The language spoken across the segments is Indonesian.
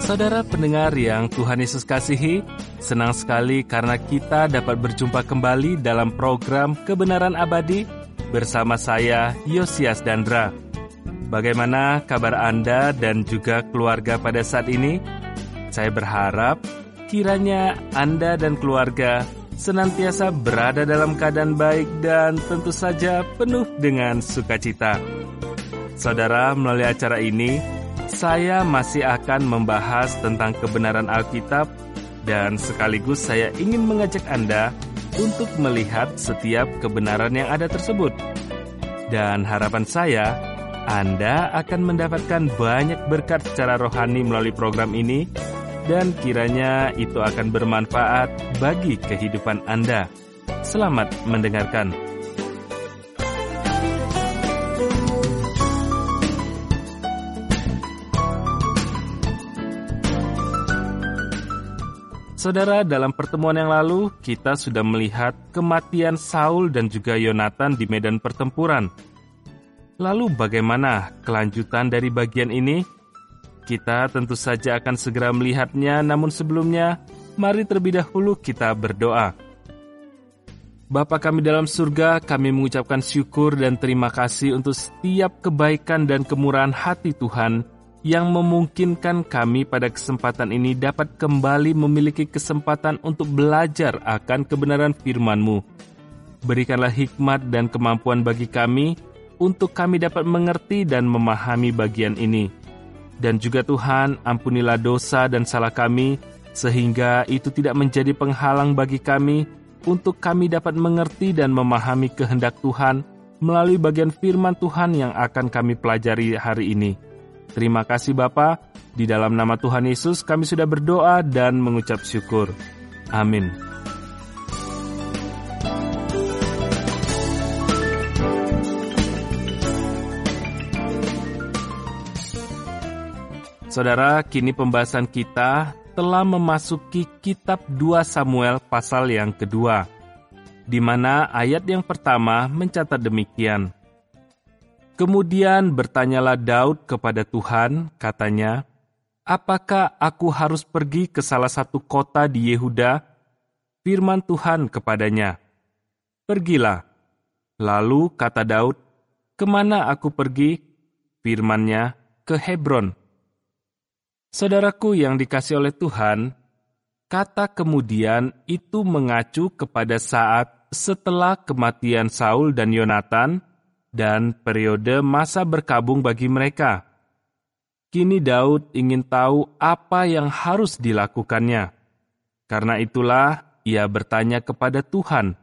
Saudara pendengar yang Tuhan Yesus kasihi, senang sekali karena kita dapat berjumpa kembali dalam program Kebenaran Abadi bersama saya, Yosias Dandra. Bagaimana kabar Anda dan juga keluarga pada saat ini? Saya berharap kiranya Anda dan keluarga senantiasa berada dalam keadaan baik dan tentu saja penuh dengan sukacita. Saudara, melalui acara ini, saya masih akan membahas tentang kebenaran Alkitab dan sekaligus saya ingin mengajak Anda untuk melihat setiap kebenaran yang ada tersebut. Dan harapan saya, Anda akan mendapatkan banyak berkat secara rohani melalui program ini dan kiranya itu akan bermanfaat bagi kehidupan Anda. Selamat mendengarkan. Saudara, dalam pertemuan yang lalu, kita sudah melihat kematian Saul dan juga Yonatan di medan pertempuran. Lalu bagaimana kelanjutan dari bagian ini? Kita tentu saja akan segera melihatnya, namun sebelumnya, mari terlebih dahulu kita berdoa. Bapa kami dalam surga, kami mengucapkan syukur dan terima kasih untuk setiap kebaikan dan kemurahan hati Tuhan, yang memungkinkan kami pada kesempatan ini dapat kembali memiliki kesempatan untuk belajar akan kebenaran firman-Mu. Berikanlah hikmat dan kemampuan bagi kami, untuk kami dapat mengerti dan memahami bagian ini. Dan juga Tuhan, ampunilah dosa dan salah kami, sehingga itu tidak menjadi penghalang bagi kami, untuk kami dapat mengerti dan memahami kehendak Tuhan, melalui bagian firman Tuhan yang akan kami pelajari hari ini. Terima kasih Bapa, di dalam nama Tuhan Yesus kami sudah berdoa dan mengucap syukur. Amin. Saudara, kini pembahasan kita telah memasuki kitab 2 Samuel pasal yang kedua, di mana ayat yang pertama mencatat demikian. Kemudian bertanyalah Daud kepada Tuhan, katanya, "Apakah aku harus pergi ke salah satu kota di Yehuda?" Firman Tuhan kepadanya, "Pergilah." Lalu kata Daud, "Kemana aku pergi?" Firman-Nya, "Ke Hebron." Saudaraku yang dikasihi oleh Tuhan, kata kemudian itu mengacu kepada saat setelah kematian Saul dan Yonatan dan periode masa berkabung bagi mereka. Kini Daud ingin tahu apa yang harus dilakukannya. Karena itulah ia bertanya kepada Tuhan.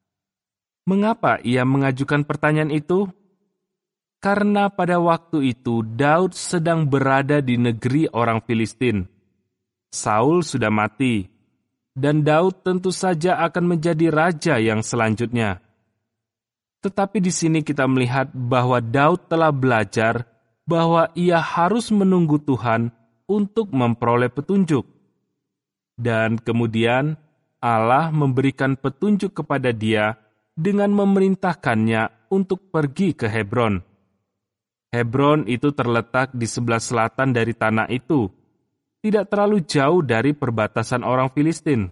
Mengapa ia mengajukan pertanyaan itu? Karena pada waktu itu Daud sedang berada di negeri orang Filistin. Saul sudah mati, dan Daud tentu saja akan menjadi raja yang selanjutnya. Tetapi di sini kita melihat bahwa Daud telah belajar bahwa ia harus menunggu Tuhan untuk memperoleh petunjuk. Dan kemudian Allah memberikan petunjuk kepada dia dengan memerintahkannya untuk pergi ke Hebron. Hebron itu terletak di sebelah selatan dari tanah itu, tidak terlalu jauh dari perbatasan orang Filistin.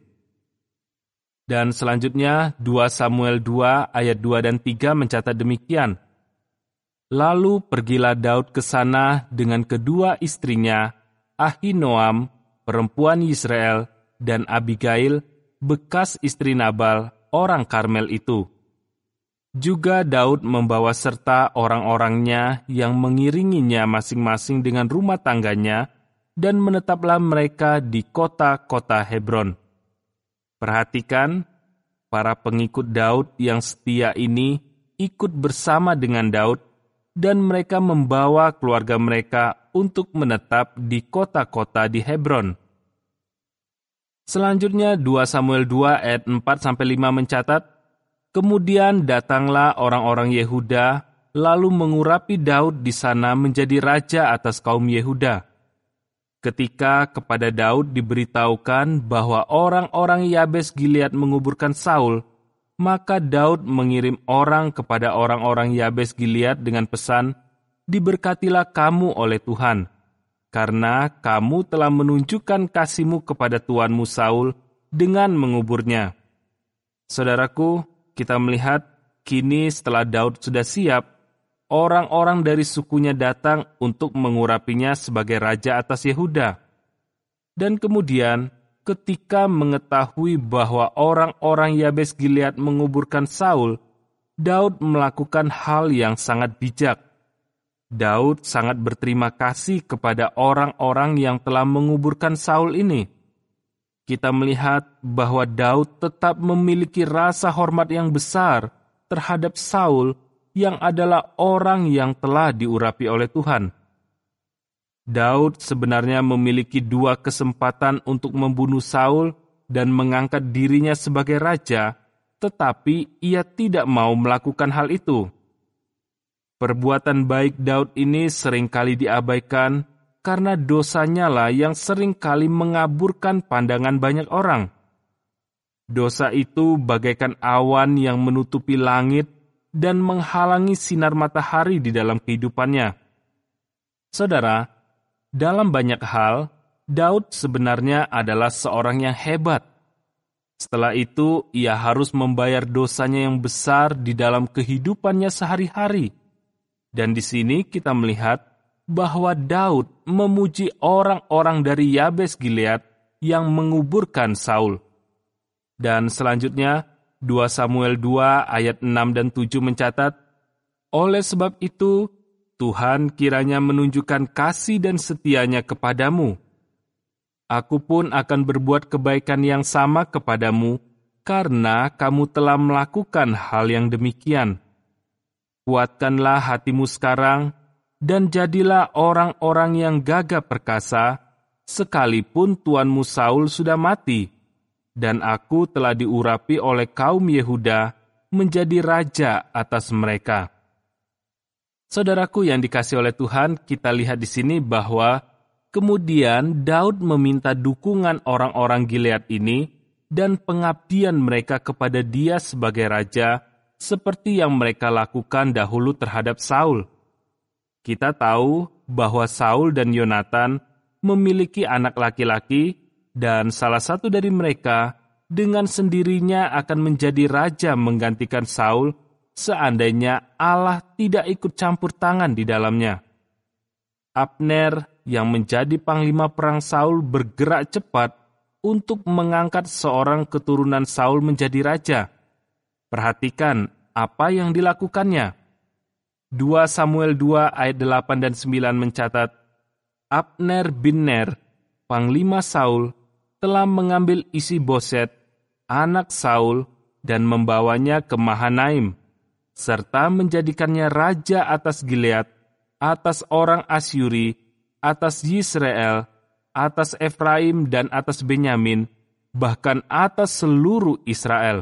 Dan selanjutnya 2 Samuel 2 ayat 2 dan 3 mencatat demikian. Lalu pergilah Daud ke sana dengan kedua istrinya, Ahinoam, perempuan Yisrael, dan Abigail, bekas istri Nabal, orang Karmel itu. Juga Daud membawa serta orang-orangnya yang mengiringinya masing-masing dengan rumah tangganya, dan menetaplah mereka di kota-kota Hebron. Perhatikan, para pengikut Daud yang setia ini ikut bersama dengan Daud, dan mereka membawa keluarga mereka untuk menetap di kota-kota di Hebron. Selanjutnya 2 Samuel 2 ayat 4-5 mencatat, kemudian datanglah orang-orang Yehuda, lalu mengurapi Daud di sana menjadi raja atas kaum Yehuda. Ketika kepada Daud diberitahukan bahwa orang-orang Yabes Gilead menguburkan Saul, maka Daud mengirim orang kepada orang-orang Yabes Gilead dengan pesan, "Diberkatilah kamu oleh Tuhan." karena kamu telah menunjukkan kasih-Mu kepada tuanmu Saul dengan menguburnya." Saudaraku, kita melihat kini setelah Daud sudah siap, orang-orang dari sukunya datang untuk mengurapinya sebagai raja atas Yehuda. Dan kemudian, ketika mengetahui bahwa orang-orang Yabes Gilead menguburkan Saul, Daud melakukan hal yang sangat bijak. Daud sangat berterima kasih kepada orang-orang yang telah menguburkan Saul ini. Kita melihat bahwa Daud tetap memiliki rasa hormat yang besar terhadap Saul yang adalah orang yang telah diurapi oleh Tuhan. Daud sebenarnya memiliki dua kesempatan untuk membunuh Saul dan mengangkat dirinya sebagai raja, tetapi ia tidak mau melakukan hal itu. Perbuatan baik Daud ini seringkali diabaikan karena dosanya lah yang seringkali mengaburkan pandangan banyak orang. Dosa itu bagaikan awan yang menutupi langit dan menghalangi sinar matahari di dalam kehidupannya. Saudara, dalam banyak hal, Daud sebenarnya adalah seorang yang hebat. Setelah itu, ia harus membayar dosanya yang besar di dalam kehidupannya sehari-hari. Dan di sini kita melihat bahwa Daud memuji orang-orang dari Yabes Gilead yang menguburkan Saul. Dan selanjutnya, 2 Samuel 2 ayat 6 dan 7 mencatat, "Oleh sebab itu, Tuhan kiranya menunjukkan kasih dan setianya kepadamu. Aku pun akan berbuat kebaikan yang sama kepadamu, karena kamu telah melakukan hal yang demikian. Kuatkanlah hatimu sekarang, dan jadilah orang-orang yang gagah perkasa, sekalipun tuanmu Saul sudah mati, dan aku telah diurapi oleh kaum Yehuda menjadi raja atas mereka." Saudaraku yang dikasihi oleh Tuhan, kita lihat di sini bahwa kemudian Daud meminta dukungan orang-orang Gilead ini dan pengabdian mereka kepada dia sebagai raja, seperti yang mereka lakukan dahulu terhadap Saul. Kita tahu bahwa Saul dan Yonatan memiliki anak laki-laki, dan salah satu dari mereka dengan sendirinya akan menjadi raja menggantikan Saul seandainya Allah tidak ikut campur tangan di dalamnya. Abner yang menjadi panglima perang Saul bergerak cepat untuk mengangkat seorang keturunan Saul menjadi raja. Perhatikan apa yang dilakukannya. 2 Samuel 2 ayat 8 dan 9 mencatat, "Abner bin Ner, panglima Saul, telah mengambil Isi-Boset, anak Saul, dan membawanya ke Mahanaim, serta menjadikannya raja atas Gilead, atas orang Asyuri, atas Yisrael, atas Efraim dan atas Benyamin, bahkan atas seluruh Israel."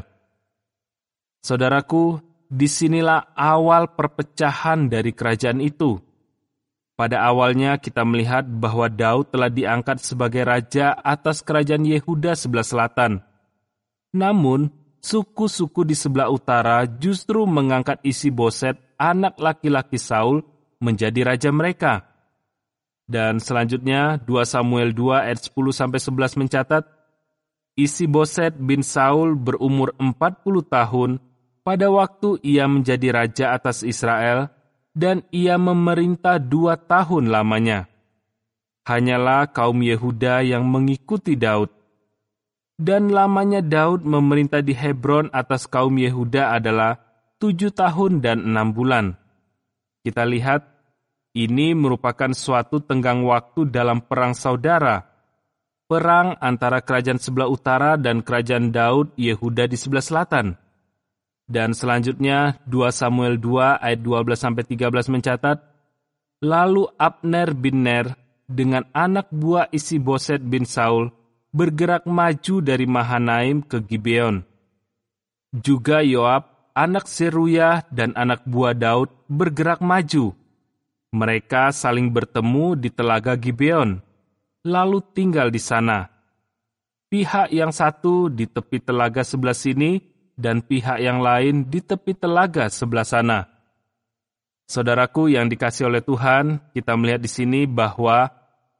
Saudaraku, disinilah awal perpecahan dari kerajaan itu. Pada awalnya kita melihat bahwa Daud telah diangkat sebagai raja atas kerajaan Yehuda sebelah selatan. Namun, suku-suku di sebelah utara justru mengangkat Isi-Boset, anak laki-laki Saul, menjadi raja mereka. Dan selanjutnya 2 Samuel 2 ayat 10-11 mencatat, "Isi-Boset bin Saul berumur 40 tahun pada waktu ia menjadi raja atas Israel, dan ia memerintah 2 tahun lamanya. Hanyalah kaum Yehuda yang mengikuti Daud. Dan lamanya Daud memerintah di Hebron atas kaum Yehuda adalah 7 tahun dan 6 bulan. Kita lihat, ini merupakan suatu tenggang waktu dalam perang saudara. Perang antara kerajaan sebelah utara dan kerajaan Daud Yehuda di sebelah selatan. Dan selanjutnya 2 Samuel 2 ayat 12-13 mencatat, "Lalu Abner bin Ner dengan anak buah Isi-Boset bin Saul bergerak maju dari Mahanaim ke Gibeon. Juga Yoab, anak Seruyah dan anak buah Daud bergerak maju. Mereka saling bertemu di telaga Gibeon, lalu tinggal di sana. Pihak yang satu di tepi telaga sebelah sini, dan pihak yang lain di tepi telaga sebelah sana." Saudaraku yang dikasihi oleh Tuhan, kita melihat di sini bahwa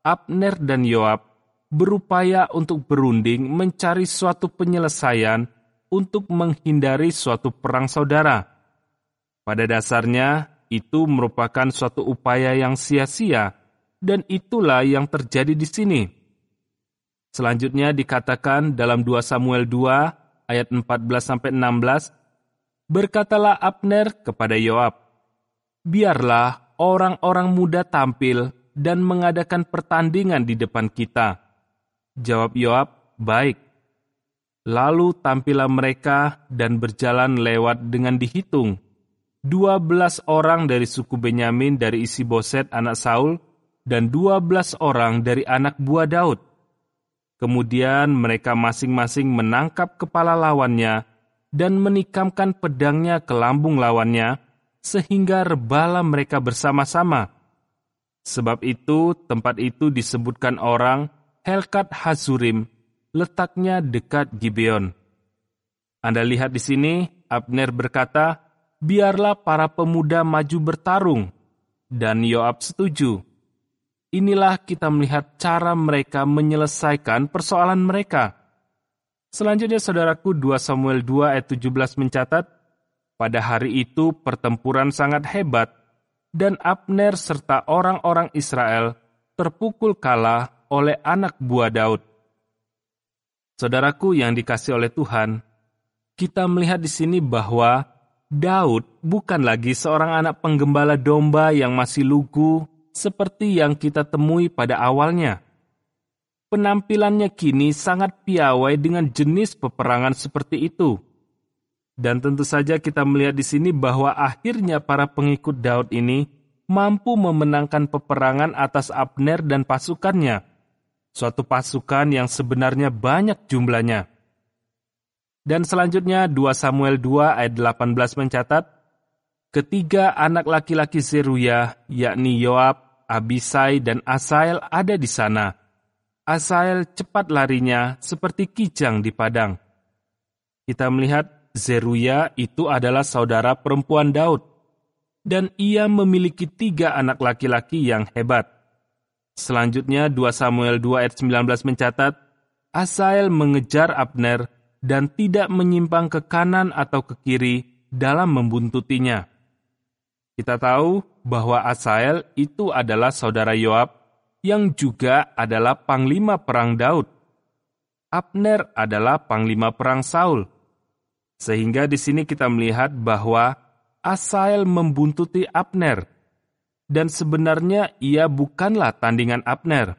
Abner dan Yoab berupaya untuk berunding mencari suatu penyelesaian untuk menghindari suatu perang saudara. Pada dasarnya, itu merupakan suatu upaya yang sia-sia, dan itulah yang terjadi di sini. Selanjutnya dikatakan dalam 2 Samuel 2 ayat 14-16, berkatalah Abner kepada Yoab, biarlah orang-orang muda tampil dan mengadakan pertandingan di depan kita. Jawab Yoab, baik. Lalu tampillah mereka dan berjalan lewat dengan dihitung 12 orang dari suku Benyamin dari Isi-Boset anak Saul dan 12 orang dari anak buah Daud. Kemudian mereka masing-masing menangkap kepala lawannya dan menikamkan pedangnya ke lambung lawannya sehingga rebahlah mereka bersama-sama. Sebab itu tempat itu disebutkan orang Helkat Hazurim, letaknya dekat Gibeon. Anda lihat di sini, Abner berkata, biarlah para pemuda maju bertarung, dan Yoab setuju. Inilah kita melihat cara mereka menyelesaikan persoalan mereka. Selanjutnya, saudaraku, 2 Samuel 2 ayat 17 mencatat, pada hari itu pertempuran sangat hebat, dan Abner serta orang-orang Israel terpukul kalah oleh anak buah Daud. Saudaraku yang dikasihi oleh Tuhan, kita melihat di sini bahwa Daud bukan lagi seorang anak penggembala domba yang masih lugu seperti yang kita temui pada awalnya. Penampilannya kini sangat piawai dengan jenis peperangan seperti itu. Dan tentu saja kita melihat di sini bahwa akhirnya para pengikut Daud ini mampu memenangkan peperangan atas Abner dan pasukannya, suatu pasukan yang sebenarnya banyak jumlahnya. Dan selanjutnya 2 Samuel 2 ayat 18 mencatat, ketiga anak laki-laki Zeruya, yakni Yoab, Abisai, dan Asael ada di sana. Asael cepat larinya seperti kijang di padang. Kita melihat Zeruya itu adalah saudara perempuan Daud, dan ia memiliki 3 anak laki-laki yang hebat. Selanjutnya 2 Samuel 2 ayat 19 mencatat, Asael mengejar Abner dan tidak menyimpang ke kanan atau ke kiri dalam membuntutinya. Kita tahu bahwa Asael itu adalah saudara Yoab yang juga adalah panglima perang Daud. Abner adalah panglima perang Saul. Sehingga di sini kita melihat bahwa Asael membuntuti Abner. Dan sebenarnya ia bukanlah tandingan Abner.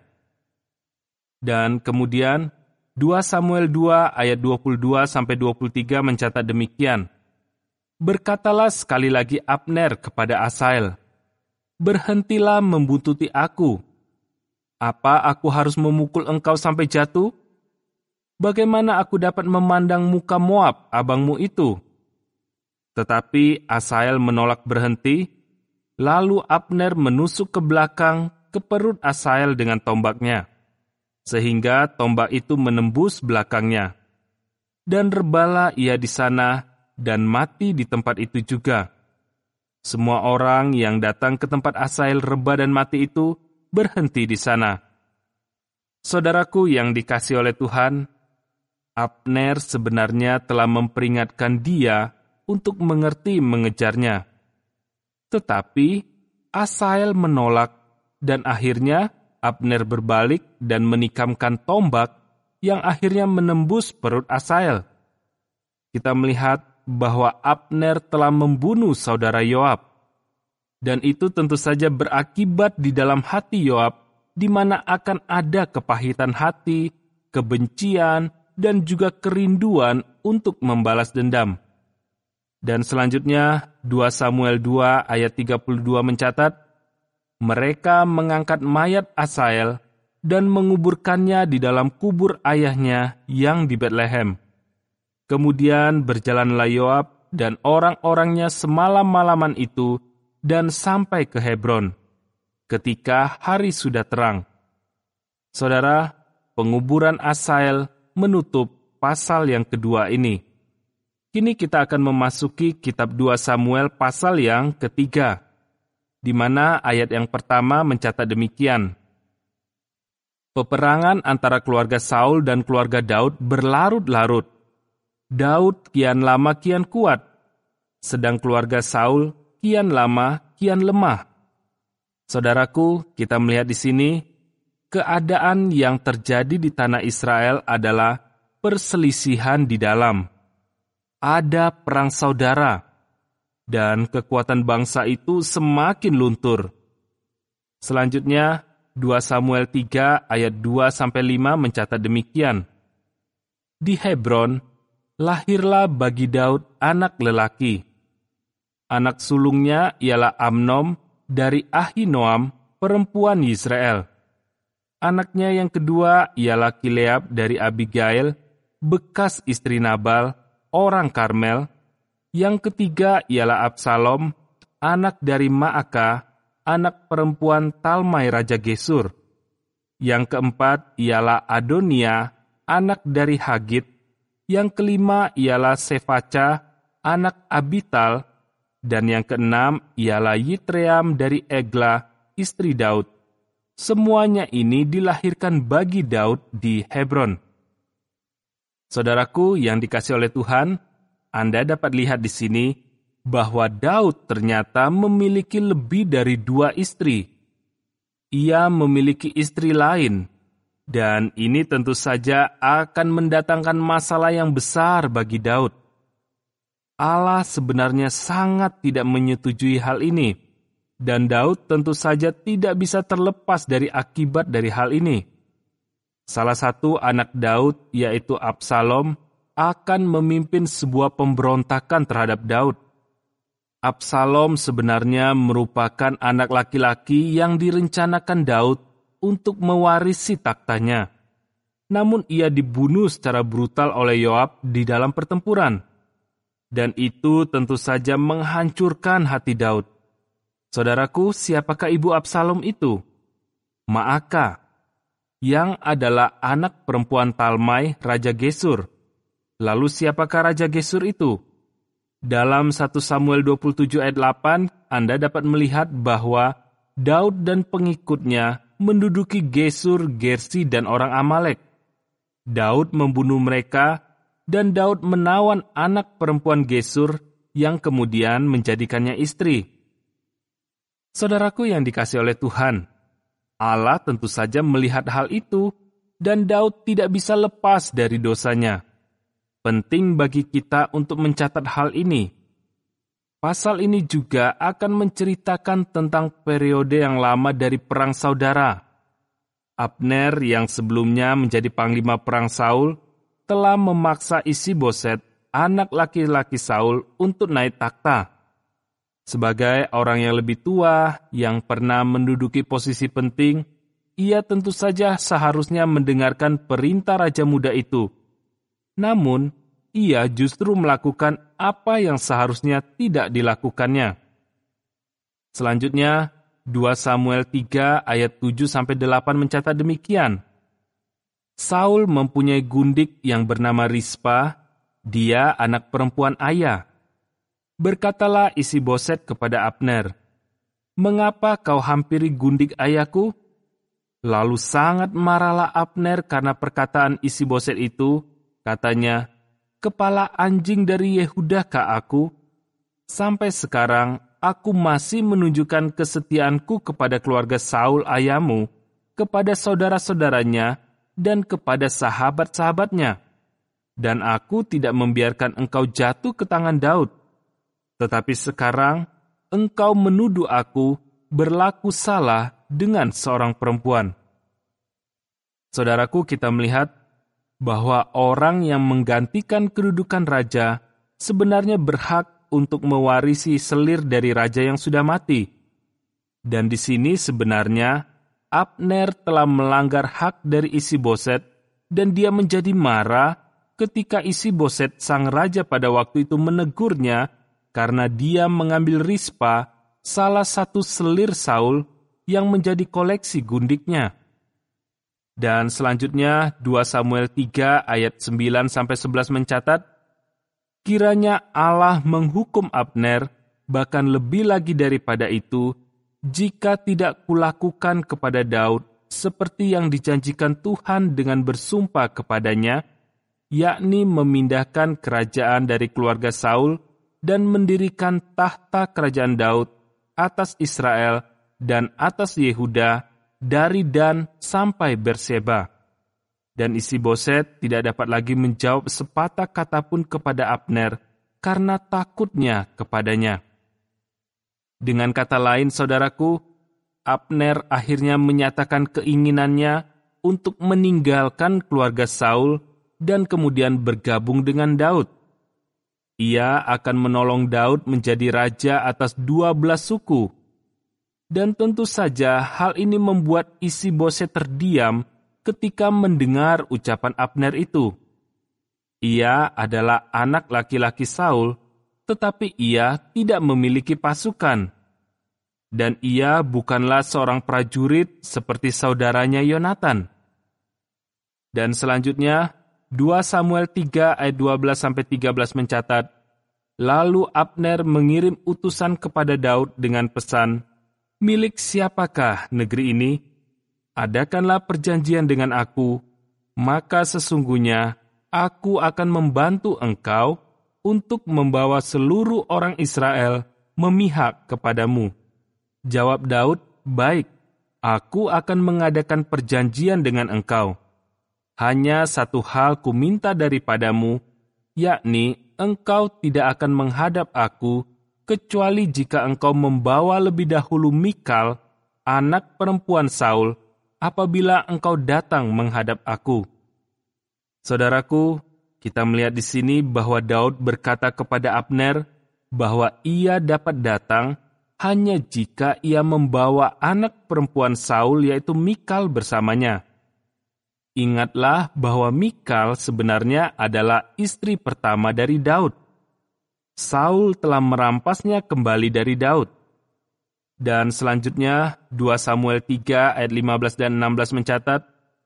Dan kemudian 2 Samuel 2 ayat 22-23 mencatat demikian. Berkatalah sekali lagi Abner kepada Asael, berhentilah membuntuti aku. Apa aku harus memukul engkau sampai jatuh? Bagaimana aku dapat memandang muka Moab, abangmu itu? Tetapi Asael menolak berhenti. Lalu Abner menusuk ke belakang ke perut Asael dengan tombaknya, sehingga tombak itu menembus belakangnya. Dan rebahlah ia di sana dan mati di tempat itu juga. Semua orang yang datang ke tempat Asael rebah dan mati itu berhenti di sana. Saudaraku yang dikasihi oleh Tuhan, Abner sebenarnya telah memperingatkan dia untuk mengerti mengejarnya. Tetapi Asael menolak dan akhirnya Abner berbalik dan menikamkan tombak yang akhirnya menembus perut Asael. Kita melihat bahwa Abner telah membunuh saudara Yoab. Dan itu tentu saja berakibat di dalam hati Yoab, di mana akan ada kepahitan hati, kebencian, dan juga kerinduan untuk membalas dendam. Dan selanjutnya 2 Samuel 2 ayat 32 mencatat, mereka mengangkat mayat Asael dan menguburkannya di dalam kubur ayahnya yang di Betlehem. Kemudian berjalanlah Yoab dan orang-orangnya semalam-malaman itu dan sampai ke Hebron, ketika hari sudah terang. Saudara, penguburan Asael menutup pasal yang kedua ini. Kini kita akan memasuki kitab 2 Samuel pasal yang ketiga, di mana ayat yang pertama mencatat demikian. Peperangan antara keluarga Saul dan keluarga Daud berlarut-larut. Daud kian lama kian kuat, sedang keluarga Saul kian lama kian lemah. Saudaraku, kita melihat di sini, keadaan yang terjadi di tanah Israel adalah perselisihan di dalam. Ada perang saudara, dan kekuatan bangsa itu semakin luntur. Selanjutnya, 2 Samuel 3 ayat 2-5 mencatat demikian. Di Hebron, lahirlah bagi Daud anak lelaki. Anak sulungnya ialah Amnon dari Ahinoam, perempuan Yisrael. Anaknya yang kedua ialah Kileab dari Abigail, bekas istri Nabal, orang Karmel. Yang ketiga ialah Absalom, anak dari Maaka, anak perempuan Talmai Raja Gesur. Yang keempat ialah Adonia, anak dari Hagit. Yang kelima ialah Sefaca, anak Abital. Dan yang keenam ialah Yitream dari Egla, istri Daud. Semuanya ini dilahirkan bagi Daud di Hebron. Saudaraku yang dikasihi oleh Tuhan, Anda dapat lihat di sini bahwa Daud ternyata memiliki lebih dari 2 istri. Ia memiliki istri lain, dan ini tentu saja akan mendatangkan masalah yang besar bagi Daud. Allah sebenarnya sangat tidak menyetujui hal ini, dan Daud tentu saja tidak bisa terlepas dari akibat dari hal ini. Salah satu anak Daud, yaitu Absalom, akan memimpin sebuah pemberontakan terhadap Daud. Absalom sebenarnya merupakan anak laki-laki yang direncanakan Daud untuk mewarisi taktanya. Namun ia dibunuh secara brutal oleh Yoab di dalam pertempuran. Dan itu tentu saja menghancurkan hati Daud. Saudaraku, siapakah ibu Absalom itu? Maaka, yang adalah anak perempuan Talmai, Raja Gesur. Lalu siapakah Raja Gesur itu? Dalam 1 Samuel 27 ayat 8, Anda dapat melihat bahwa Daud dan pengikutnya menduduki Gesur, Gersi, dan orang Amalek. Daud membunuh mereka, dan Daud menawan anak perempuan Gesur yang kemudian menjadikannya istri. Saudaraku yang dikasihi oleh Tuhan, Allah tentu saja melihat hal itu, dan Daud tidak bisa lepas dari dosanya. Penting bagi kita untuk mencatat hal ini. Pasal ini juga akan menceritakan tentang periode yang lama dari perang saudara. Abner yang sebelumnya menjadi panglima perang Saul telah memaksa Isi-Boset, anak laki-laki Saul, untuk naik takhta. Sebagai orang yang lebih tua yang pernah menduduki posisi penting, ia tentu saja seharusnya mendengarkan perintah raja muda itu. Namun, ia justru melakukan apa yang seharusnya tidak dilakukannya. Selanjutnya, 2 Samuel 3 ayat 7-8 mencatat demikian. Saul mempunyai gundik yang bernama Rispa, dia anak perempuan Aya. Berkatalah Isi-Boset kepada Abner, "Mengapa kau hampiri gundik ayahku?" Lalu sangat marahlah Abner karena perkataan Isi-Boset itu. Katanya, "Kepala anjing dari Yehudakah aku? Sampai sekarang aku masih menunjukkan kesetiaanku kepada keluarga Saul ayahmu, kepada saudara-saudaranya, dan kepada sahabat-sahabatnya. Dan aku tidak membiarkan engkau jatuh ke tangan Daud. Tetapi sekarang engkau menuduh aku berlaku salah dengan seorang perempuan." Saudaraku, kita melihat bahwa orang yang menggantikan kedudukan raja sebenarnya berhak untuk mewarisi selir dari raja yang sudah mati. Dan di sini sebenarnya Abner telah melanggar hak dari Isi-Boset, dan dia menjadi marah ketika Isi-Boset sang raja pada waktu itu menegurnya karena dia mengambil Rispa, salah satu selir Saul yang menjadi koleksi gundiknya. Dan selanjutnya 2 Samuel 3 ayat 9-11 mencatat, "Kiranya Allah menghukum Abner, bahkan lebih lagi daripada itu, jika tidak kulakukan kepada Daud seperti yang dijanjikan Tuhan dengan bersumpah kepadanya, yakni memindahkan kerajaan dari keluarga Saul dan mendirikan tahta kerajaan Daud atas Israel dan atas Yehuda dari Dan sampai Berseba. Dan Isi-Boset tidak dapat lagi menjawab sepatah kata pun kepada Abner karena takutnya kepadanya. Dengan kata lain, saudaraku, Abner akhirnya menyatakan keinginannya untuk meninggalkan keluarga Saul dan kemudian bergabung dengan Daud. Ia akan menolong Daud menjadi raja atas 12 suku. Dan tentu saja hal ini membuat Isi-Boset terdiam ketika mendengar ucapan Abner itu. Ia adalah anak laki-laki Saul, tetapi ia tidak memiliki pasukan. Dan ia bukanlah seorang prajurit seperti saudaranya Yonatan. Dan selanjutnya, 2 Samuel 3 ayat 12-13 mencatat, lalu Abner mengirim utusan kepada Daud dengan pesan, "Milik siapakah negeri ini? Adakanlah perjanjian dengan aku, maka sesungguhnya aku akan membantu engkau untuk membawa seluruh orang Israel memihak kepadamu." Jawab Daud, "Baik, aku akan mengadakan perjanjian dengan engkau. Hanya satu hal ku minta daripadamu, yakni engkau tidak akan menghadap aku, kecuali jika engkau membawa lebih dahulu Mikal, anak perempuan Saul, apabila engkau datang menghadap aku." Saudaraku, kita melihat di sini bahwa Daud berkata kepada Abner bahwa ia dapat datang hanya jika ia membawa anak perempuan Saul, yaitu Mikal, bersamanya. Ingatlah bahwa Mikal sebenarnya adalah istri pertama dari Daud. Saul telah merampasnya kembali dari Daud. Dan selanjutnya, 2 Samuel 3 ayat 15 dan 16 mencatat,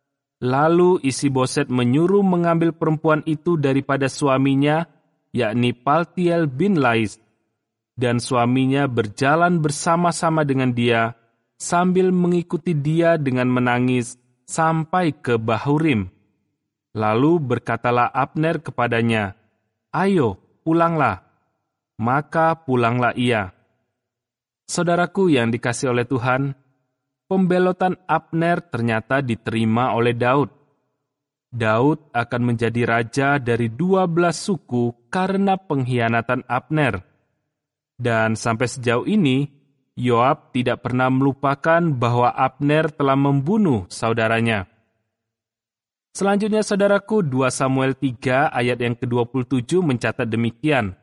lalu Isi-Boset menyuruh mengambil perempuan itu daripada suaminya, yakni Paltiel bin Lais, dan suaminya berjalan bersama-sama dengan dia, sambil mengikuti dia dengan menangis, sampai ke Bahurim. Lalu berkatalah Abner kepadanya, "Ayo, pulanglah." Maka pulanglah ia. Saudaraku yang dikasihi oleh Tuhan, pembelotan Abner ternyata diterima oleh Daud. Daud akan menjadi raja dari 12 suku karena pengkhianatan Abner. Dan sampai sejauh ini, Yoab tidak pernah melupakan bahwa Abner telah membunuh saudaranya. Selanjutnya, saudaraku, 2 Samuel 3 ayat yang ke-27 mencatat demikian.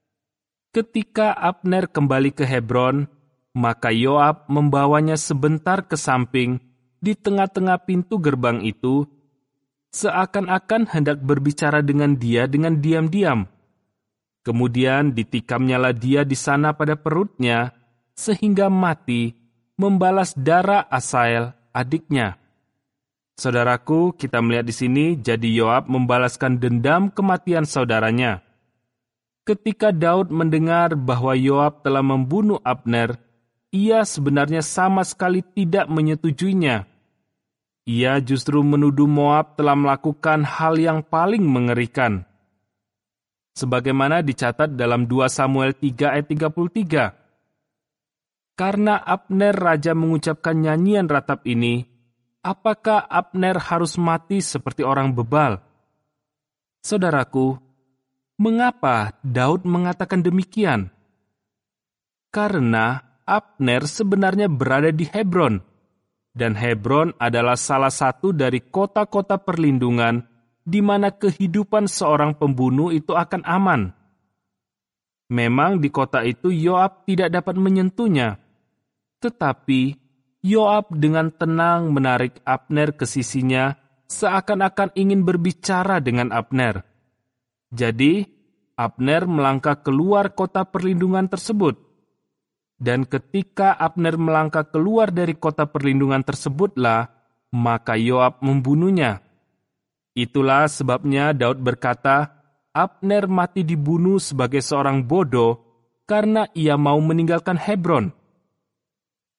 Ketika Abner kembali ke Hebron, maka Yoab membawanya sebentar ke samping di tengah-tengah pintu gerbang itu, seakan-akan hendak berbicara dengan dia dengan diam-diam. Kemudian ditikamnyalah dia di sana pada perutnya, sehingga mati, membalas darah Asael, adiknya. Saudaraku, kita melihat di sini, jadi Yoab membalaskan dendam kematian saudaranya. Ketika Daud mendengar bahwa Yoab telah membunuh Abner, ia sebenarnya sama sekali tidak menyetujuinya. Ia justru menuduh Moab telah melakukan hal yang paling mengerikan. Sebagaimana dicatat dalam 2 Samuel 3 ayat 33. Karena Abner raja mengucapkan nyanyian ratap ini, apakah Abner harus mati seperti orang bebal? Saudaraku, mengapa Daud mengatakan demikian? Karena Abner sebenarnya berada di Hebron, dan Hebron adalah salah satu dari kota-kota perlindungan di mana kehidupan seorang pembunuh itu akan aman. Memang di kota itu Yoab tidak dapat menyentuhnya, tetapi Yoab dengan tenang menarik Abner ke sisinya, seakan-akan ingin berbicara dengan Abner. Jadi, Abner melangkah keluar kota perlindungan tersebut. Dan ketika Abner melangkah keluar dari kota perlindungan tersebutlah, maka Yoab membunuhnya. Itulah sebabnya Daud berkata, Abner mati dibunuh sebagai seorang bodoh karena ia mau meninggalkan Hebron.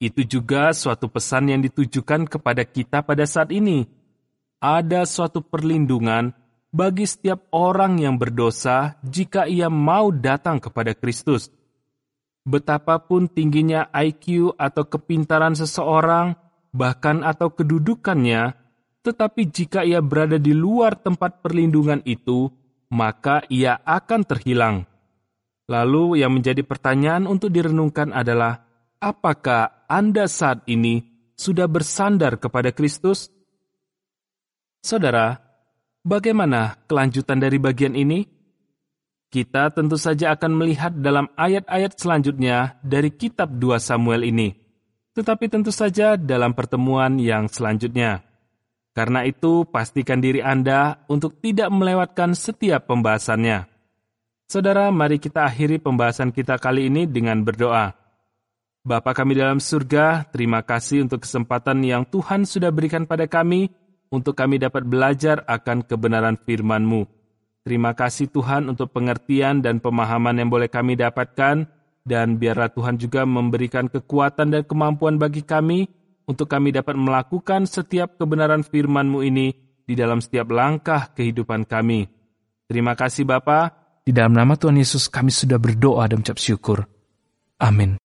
Itu juga suatu pesan yang ditujukan kepada kita pada saat ini. Ada suatu perlindungan bagi setiap orang yang berdosa jika ia mau datang kepada Kristus. Betapapun tingginya IQ atau kepintaran seseorang, bahkan atau kedudukannya, tetapi jika ia berada di luar tempat perlindungan itu, maka ia akan terhilang. Lalu yang menjadi pertanyaan untuk direnungkan adalah, apakah Anda saat ini sudah bersandar kepada Kristus? Saudara, bagaimana kelanjutan dari bagian ini? Kita tentu saja akan melihat dalam ayat-ayat selanjutnya dari kitab 2 Samuel ini. Tetapi tentu saja dalam pertemuan yang selanjutnya. Karena itu, pastikan diri Anda untuk tidak melewatkan setiap pembahasannya. Saudara, mari kita akhiri pembahasan kita kali ini dengan berdoa. Bapa kami dalam surga, terima kasih untuk kesempatan yang Tuhan sudah berikan pada kami, untuk kami dapat belajar akan kebenaran firman-Mu. Terima kasih Tuhan untuk pengertian dan pemahaman yang boleh kami dapatkan, dan biarlah Tuhan juga memberikan kekuatan dan kemampuan bagi kami, untuk kami dapat melakukan setiap kebenaran firman-Mu ini di dalam setiap langkah kehidupan kami. Terima kasih Bapa. Di dalam nama Tuhan Yesus kami sudah berdoa dan mengucap syukur. Amin.